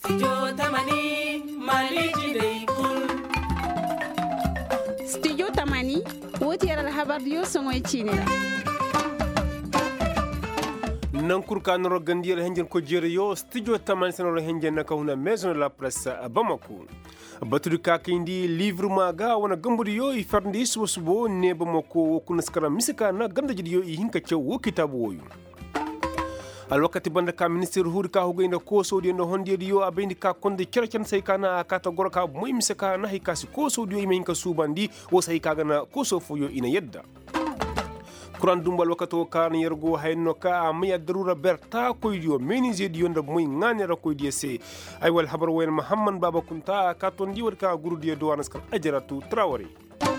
Studio Tamani woti yara habar yo songoy chinira nan kurkanoro gandiyar henjen ko jere yo studio Tamani sanoro henjen na kauna maison de la presse Bamako baturi kakindi livre maga wana gambudi yo ifarndi subo ne Bamako kunaskara misika na ganda jidi yo hinka cew kitabu woyu alwakati banda ka minister huri ka hugenda ko sodi no hondedi yo abendi ka konde cercen sai kana kata gorka moy misika na hikasi ko sodi yo imen ka subandi o sai kaga na ko sofo yo ina yedda kuran dumbal wakato kan yergo hayno ka amya darura berta koydiyo menise di yonda moy ngane ra koydiye se ay wal habar wen muhammad baba kunta ka ton di warka gurudi do wanaskal ajaratu trawari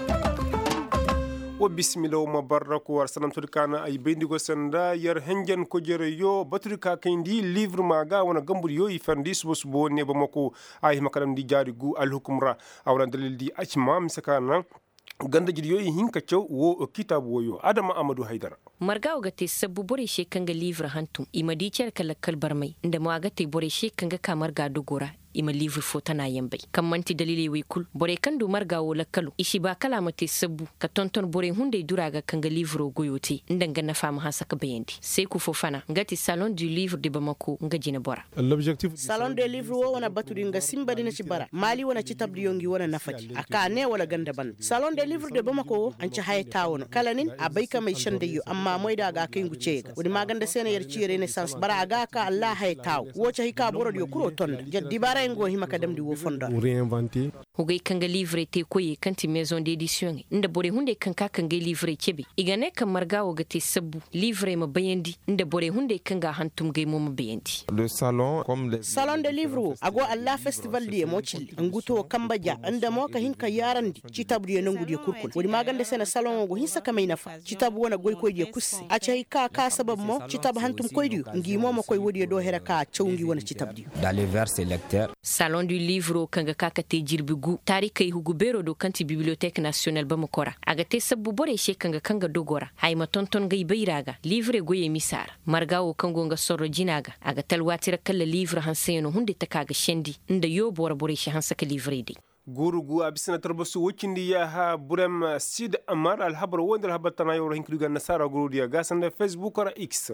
wa bismillah wa baraku wa salam turkana ay bendigo sanda yar henjen ko jere yo baturika kindi livre maga wana gambur yo ifandi subo ne Bamako ay makadam di jari gu al hukumra awran dalil di achmam sakana ganda jidi yo hinka cew wo kitabu woyo adama amadou haydara marga ogate sabbu bore shekanga livre hantum imadi cer kala kalbar mai inda mo agate bore shekanga kamar ga dogora ima livre fotana yambai kammanti dalile wi kul bore kandu marga wo lakalu ishi ba kala mate sabbu ka tonton bore hunde duraga kanga livre goyote ndanga na fama hasaka bayandi sai ku fofana ngati salon du livre de Bamako ngajina bora l'objectif salon du livre wo wana baturi nga simbadi na cibara mali wana citabdi yongi wana nafati aka ne wala ganda ban salon du livre de Bamako an ci haye tawono kalanin abayka mai shande yo amma moy daga kai ngucega woni maganda sene yar ci renaissance bara aga ka Allah haye taw wo ci hika boro yo kuro tonda jaddi bara ngo hima kadam di wo fonda réinventer hugay kanga livre te koye kanti maison d'édition inda bore hunde kanka kanga livre kebe igane kan marga wo gate sabbu livre ma bayandi inda bore hunde kanga hantum gay mo bayandi le salon comme les salon de livre wo ago Allah festival di mo cilli nguto kambaja inda mo ka hinka yarandi citabdu yo nangu di kurkul woni maganda sene salon go hinsa kamay nafa citabu wona goy koy di kussi a cey ka sabab mo citab hantum koy di ngi mo koy wodi do hera ka cewngi wona citabdi dans les vers sélecteurs salon du livre kanga kakate jirbigu tarikay hugu bero do kanti bibliothèque nationale Bamakora agate sabbu bore she kanga dogora hayma tonton gay bayraga livre goye misar margawo kango nga sorro jinaga aga talwatira kala livre hanseno hunde takaga shendi nda yo bore she hansaka livre de gurugu abisina tarbasu wokindi ya ha burem sid amar al habar wondal habar tanayo hinkiga nasara gurudiya gasanda Facebook or X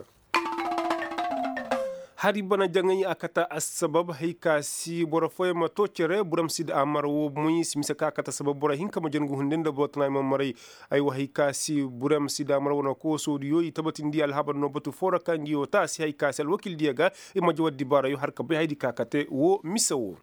hari bana jangai akata asbab hayka si bora foy ma tocere buram sid amar wo muy simisa akata sabab bora hinka ma jangu hundenda botna ma maray ay wa hayka si buram sid amar wona ko sodiyo itabatindi al habar no batu fora kangiyo ta si hayka sel wakil diaga e ma jawdi bara yo harka be haydi kakate wo misawo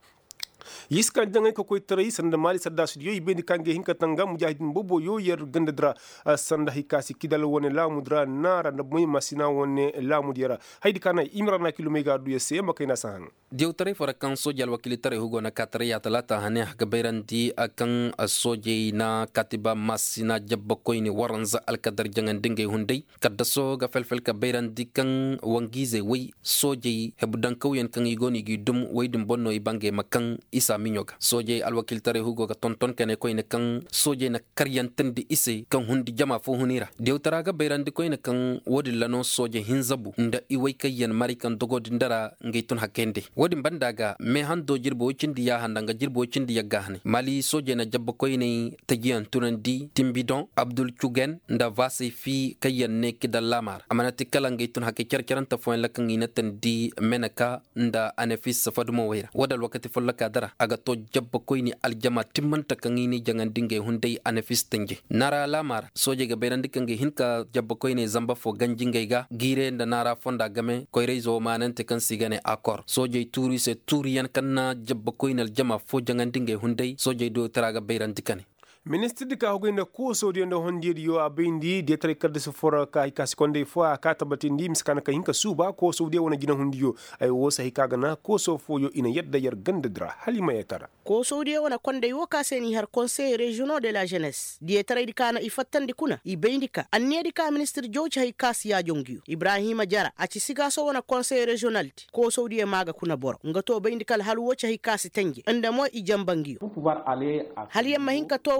yiskan jangay ko koy tere sanda mali sadda studio ibendi kange hinka tanga mujahidin bobo yo yer gandadra sanda hikasi kidal woni lamudra nara na muy masina woni lamudira haydi kana imrana kilomega du yese makayna sahan diw tere fora kan sojal wakili tere hugo na katare ya talata hane gaberanti akan soje na katiba masina jabba koyni waranza alkadar jangan dingay hundai kaddaso ga felfel ka beranti kan wangize wi soje hebudan kawyen kan igoni gidum waydum bonno ibange makan isa minyoga soje alwakil tare hugo ga tonton kene koyne kan soje na karyantandi ise kan hundi jama fo hunira dewtara ga beyrandi koyne kan wodi lano soje hinzabu nda iway kayen marikan dogodi ndara ngeytun hakende wodi bandaga me hando jirbo cindi ya handanga jirbo cindi ya gahne mali soje na jabba koyne tajian tunandi timbidon abdul chugen nda vase fi kayen ne kidalamar amanati kala ngeytun hakke cerceranta fo en lakan inatan di menaka nda anefis safadumo wayra wadal wakati follaka dara aga to jabba koyni aljama timmanta kangini jangandinge hundai anafistenge nara lamar soje ga beyrandi kange hinka jabba koyni zamba fo ganjinge ga gire nda nara fonda game koyre zo manante kan sigane akor soje turi se turiyan kanna jabba koyni aljama fo jangandinge hundai soje do taraga beyrandi kane ministre de ka hogenda ko sodi ndo hondiri yo abendi de tre kadde so fora ka ikasi konde fo aka tabatindi miskana ka hinka suba ko sodi wona jina hondiyo ay wosa hikaga na ko so fo yo ina yedda yar gandadra halima yatara ko sodi wona konde yo ka seni har conseil régional de la jeunesse de tre dikana ifattandi kuna ibendika annedi ka ministre jocha hikasi ya jongiyo ibrahima jara aci siga so wona conseil régional ko sodi maga kuna boro ngato bendikal hal wocha hikasi tangi andamo ijambangiyo hal yamma hinka to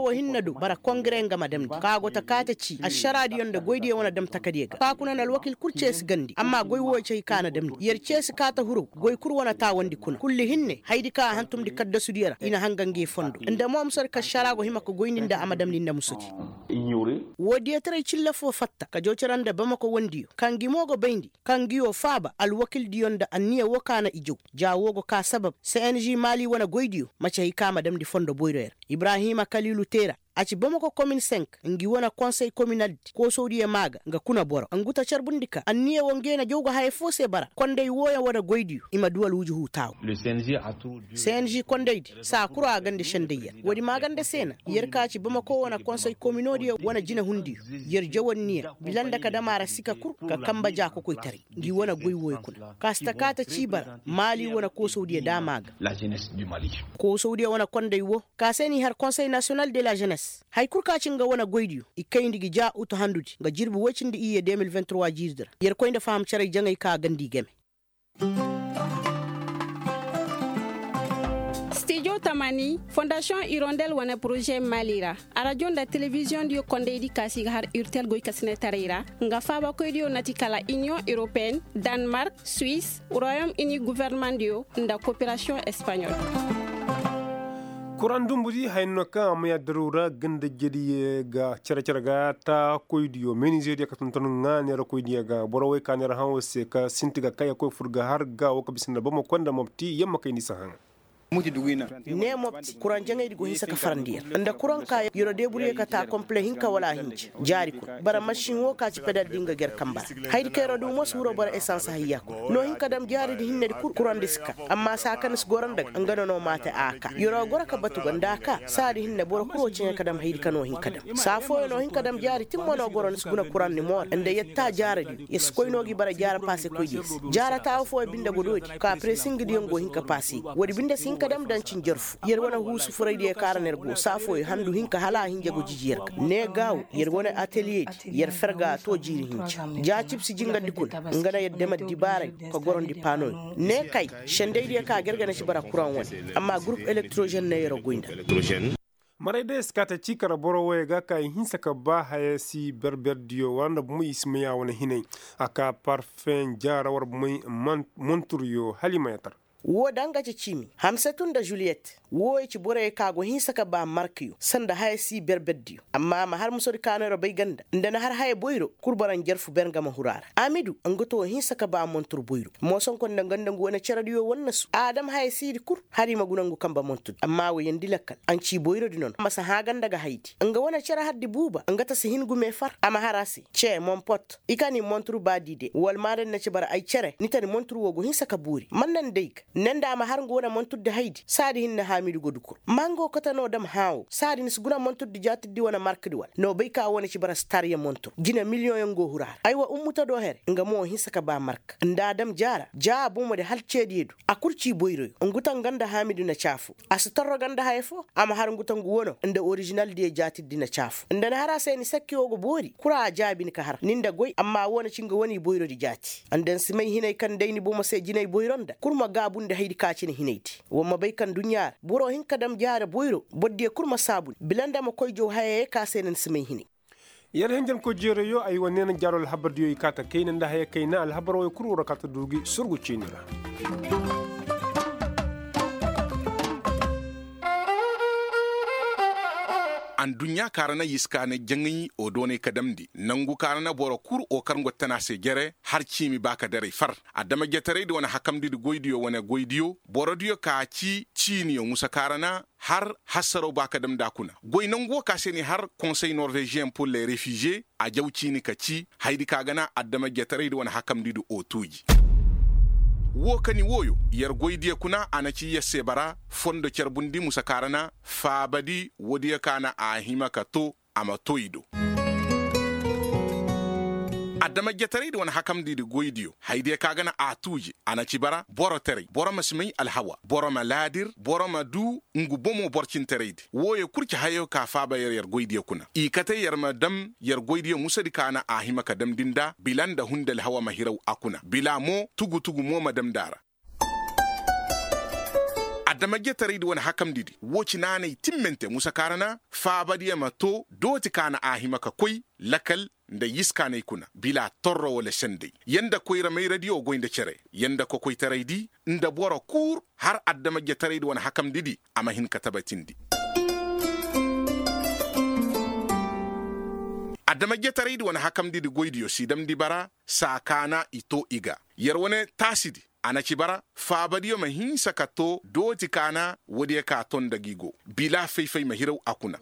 fo hinnadu bara kongre nga madam ka go takata ci asharadi yonda goydi wona dam takadiga ka kuna nal wakil kurces gandi amma goy wo cey kana dam yer ces kata huro goy kur wona ta wandi kuna kulli hinne haydi ka hantum di kadda sudiyara ina hangange fondo nda mom sar ka sharago himako goyninda amadam linda musuti wodi tare cilla fo fatta ka joceranda bamako wondiyo kangi mogo bendi kangiyo faba al wakil diyonda anniya wokana ijo jawogo ka sabab CNG Mali wona goydiyo mace hikama dam di fondo boyroyer Ibrahima Kalilu Tera aci Bamako commune 5 ngi wona conseil communal ko sowdi e maga nga kuna boro anguta charbundika anniye wongena jowgo hay fose bara konde woya wona goydiyo ima duwal wujuhu taw le CNG konde sa kura gande shendeya wodi magande sena yer kaci Bamako wona conseil communal wona jina hundiyo yer jawonniya bilanda ka damara sika kur ka kamba jako koy tari ngi wona goy woy kuna kastakata cibara Mali wona ko sowdi e damaga la jeunesse du Mali ko sowdi wona konde wo ka seni har conseil national de la jeunesse hay kurkacin ga wona goydiyo ikayndigi ja uto handudi nga jirbi wocindi iye 2023 jirdira yer koynde fam cere jangay ka gandi geme Studio Tamani Fondation Hirondelle wana projet Malira radio da television dio konde di kasi har urtel goy kasne tarira nga faba ko dio natikala Union Européenne Danemark Suisse Royaume-Uni gouvernement dio nda coopération espagnole kuran dumbudi hayno ka amya darura ganda jedi ga cara ga ta koydiyo menise dia katonton ngani ra koydiya ga borowe kanera hawse ka sintiga kaya koy furga har ga o ka bisinda bamo konda mopti yamma kay ni sahan muti dugina ne mopti kuran jangay di go hisa ka farandiya anda kuran ka yoro deburiye ka ta complet hinka wala hinci jari ko bara machine wo ka ci pedal dinga ger kambara haydi kayro du mo suro bara essence hayya ko no hinka dam jari di hinne di kuran diska amma sa kan s goran dag ngano no mate aka yoro gora ka batu ganda ka sa di hinne boro ko ci ka dam haydi kano hinka dam sa fo no hinka dam jari timmo no goron s guna kuran ni mo ande yetta jari di yes koy no gi bara jara passe koy yes jara ta fo binda go dodi ka pressing di ngo hinka passe wodi binda kadam dan cin jerfu yer wona husu furayde e karaner go safo e handu hinka hala hinje go jijiyar ne gaw yer wona atelier yer ferga to jiri hinca ja chipsi jinga dikul ngana yedde maddi bare ko gorondi pano ne kay shendeyde ka gergana ci bara courant won amma groupe électrogène ne yero goynda marayde skata cikara borowe ga kay hinsa ka ba hayasi berberdio wanda bu ismiya wona hinay aka parfum jara war bu monturio halimayatar wo danga ci cimi hamsatun da Juliette wo ci bore kago hinsa ka ba markiyo sanda hay si berbeddiyo amma ma har musori kanero bay ganda ndana har hay boyro kurbaran jerfu berga ma hurara Amidu angoto hinsa ka ba montur boyro mo son kon nganda ngona ceradiyo wonnasu Adam hay si kur hari magunangu kamba montud amma wo yendi lakkal an ci boyro di non masa ha ganda ga hayti anga wona cera haddi buba angata se hingu me far ama harasi che mon pot ikani montur badide wal maden na ci bara ay cere nitani montur wogo hinsa ka buri man nan deik nenda ma har ngona montudde haydi saadi hinna Hamidu godukur mango katano dam hawo saadi nis guna montudde jatiddi wona markedi wal no bay ka wona ci bara star ya montur jina million yango hurar aywa ummuta do here ngamo hisaka ba mark nda dam jara jaabu mo de halcedi yedu akurci boyro ngutan ganda Hamidu na chafu astarro ganda hayfo ama har ngutan wono nda original de jatiddi na chafu nda na hara seni sakki ogo bori kura jaabi ni ka har ninda goy amma wona cinga woni boyro di jati anden simay hinay kan deyni bo mo se jinay boyronda kurma gabun da haydi kacini hinayti womma bay kan dunya buro hin kadam jaara boyro boddi kurma sabun bilanda mo koy jow haye ka senen simay hini yar henjan ko jere yo ay wonena jarol habar diyo ikata kayna nda haye kayna al habar way kuru rakata dugi surgu cinira an dunya karana yiskane jangi o done kadamdi nangu karana boro kur o karngo tanase gere har cimi baka dare far adama getare de wona hakamdi de goydiyo wona goydiyo boro diyo ka cini yo musa karana har hasaro baka dam dakuna goy nangu ka seni har conseil norvégien pour les réfugiés a jaw cini ka ci haydi kagana adama getare de wona hakamdi de o tuji wo kani woyo yar goydiya kuna anaci yasse bara fondo cerbundi musa karana fabadi wodiya kana ahima kato ama toido adama getare wona hakamdi de goydiyo hayde kagana atuji anaci bara boro tere boro masmai alhawa boro maladir boro madu ngu bomo borcin tereyde woyo kurci hayo ka faba yar goydiya kuna ikate yar madam yar goydiya musadi kana ahima ka dam dinda bilanda hundal hawa mahiraw akuna bilamo tugu mo madam dara adama getare di wani hakam didi woci nane timmente musa karana fa badiya mato doti kana ahima ka koi lakal da yiska ne kuna bila torro wala shande yanda koyra mai radio goinde cere yanda ko koy taraydi nda boro kur har adama getare di wani hakam didi ama hin katabatindi adama getare di wani hakam didi goidiyo sidam di bara sakana ito iga yerwane tasidi anaci bara fabadiyo mahin sakato doti kana wadiya ka ton dagigo bila faifai mahirau akuna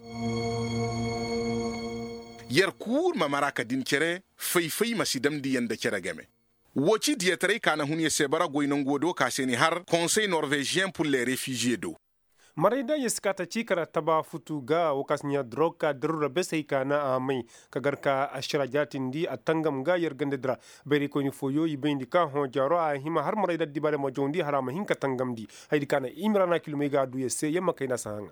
yer kur mamaraka din cere faifai masidam di yanda cere game woci dietare kana hunye sebara goinongo do kaseni har conseil norvégien pour les réfugiés do marida yiskata cikara taba futu ga wakasnya droga darura besai kana amai kagarka ashira jatindi atangam ga yergande dra beri ko ni foyo yibendi ka hon jaro a hima har marida dibare mo jondi harama hinka tangamdi haydi kana imrana kilomega du yesse yamma kayna sanga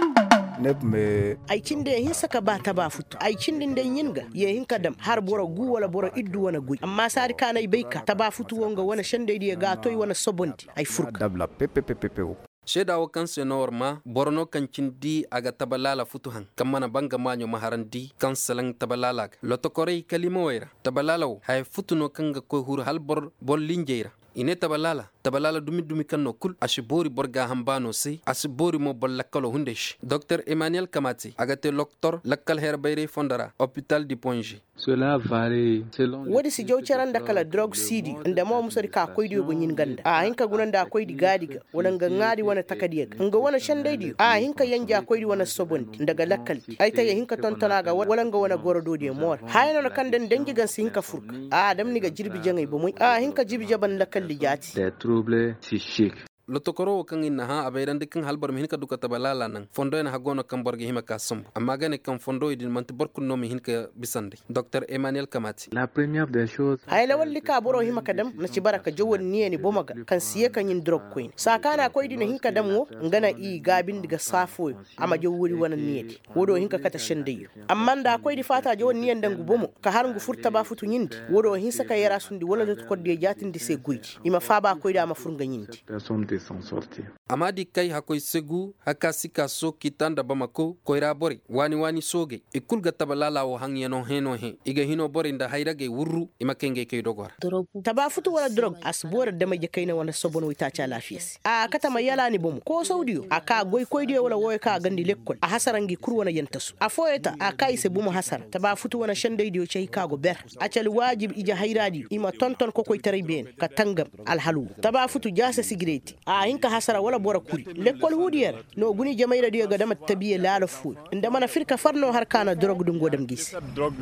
aikin da yin saka ba ta ba futu aikin din dan yinga ya hinka dam har bora gu wala bora iddu wana gui amma sari kana ibaika ta ba futu wonga wana shande dia ga toy wana sobonti ay furka dabla pepe shedawo kan senor ma borno kan cindi aga tabalala futuhan kamana banga manyo maharandi kan salang tabalala loto korei kalima waira tabalala hay futuno kanga ko hur halbor bol linjeira ine tabalala dumi kanno kul ashibori borga hambano si asibori mo bol lakkalo hundesh dr emmanuel kamati agate doctor lakkal herbayre fondara hôpital du ponji cela varie selon wadi si jawcharan da kala drug cd inda mo musari ka koydi go nyin ganda a hinka gunan da koydi gadiga wala ngangadi wana takadiga nga wana shandaydi a hinka yanja koydi wana sobondi daga lakkal ay tay hinka tontanaga wala nga wana gorodo de mor hayno na kanden dengi gan si hinka furka a dam ni ga jirbi jangay bo moy a hinka jirbi jaban lakkal lijati des troubles psychiques lotokoro kan inna ha abayran de kan halbar mi hinka duka tabalala nan fondo en hagono kan borge hima ka sombo amma gane kan fondo idin man barkun no mi hinka bisande dr emmanuel kamati la première des choses hayla walli ka boro hima kadam na ci baraka jawon niye bomaga kan siye kan yin drug queen sakana koy dina hinka dam wo ngana i gabin diga safo ama jawuri wana niye wodo hinka kata shende amma da koy di fata jawon niye dangu bomo ka har ngu furta ba futu nyindi wodo hin saka yara sundi wala to ko de jatin di se guidi ima fa ba koy da ma furga nyindi s'en sortir. Amadi kai hakoi segu hakasika so kitanda bamako koira bori wani soge ikulga tabalala o hangyano heno he iga hino bori nda hairage wurru imakenge kay dogor tabafutu wala drug asbora dama je kayna wana sobon wita cha lafiyasi a kata mayala ni bom ko saudiyo aka goy koyde wala woy ka gandi lekkol a hasarangi kurwana yantasu a foyeta a kai se bum hasara tabafutu wana shandaydiyo cey kago ber a cal wajib ija hayradi ima tonton ko koy tari ben ka tangam alhalu tabafutu jasa sigreti a hinka hasara wala bora kuri lekkol hudiyar no guni jamayra diyo ga dama tabiye lala fu inda mana firka farno har kana drug dum godam gis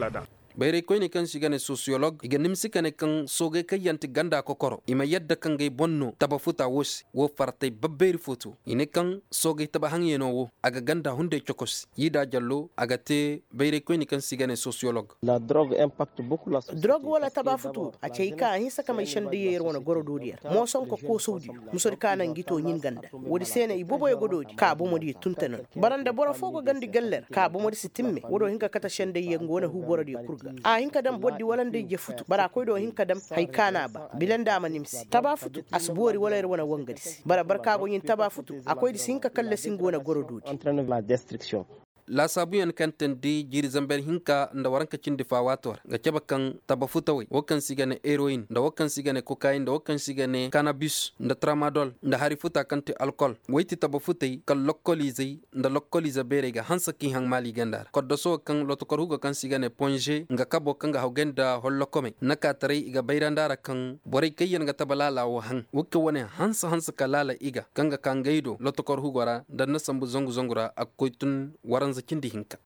bayre koyni kan sigane sociologue iga nimsi kane kan soge kayanti ganda kokoro ima yadda kan gay bonno taba futa wos wo fartay babberi foto ine kan soge taba hangyeno wo aga ganda hunde chokos yida jallo aga te bayre koyni kan sigane sociologue la drogue impacte beaucoup la société drogue wala taba futu a ceyka hin saka mai shande yer wona gorododiyar mo son ko saudi musor kana ngito nyin ganda wodi sene i bobo e gododi ka bo modi tuntanon baranda boro fogo gandi galler ka bo modi sitimme wodo hinka kata shande yer ngona hu borodi kurga a hinka dam boddi walande je futu bara koy do hinka dam hay kana ba bilanda manimsi taba futu asbori wala yer wona wongadisi bara barka go yin taba futu akoy di sinka kalle singona gorododi entraîne la destruction la sabuyan kanten di jiri zamber hinka nda waranka cindi fawator ga ceba kan taba futawai wakan sigane heroin nda wakan sigane cocaine nda wakan sigane cannabis nda tramadol nda hari futa kanti alcohol waiti taba futai kan lokkolize nda lokkolize bere ga hansa ki hang mali gandar koddo so kan lotokor hugo kan sigane ponge nga kabo kan ga hawgenda hollokome naka tare iga bayrandara kan boray kayyan ga tabalala wo hang wukka wone hansa kalala iga kanga kangaido lotokor hugora nda nasambu zongura akoytun waran zakin di hinka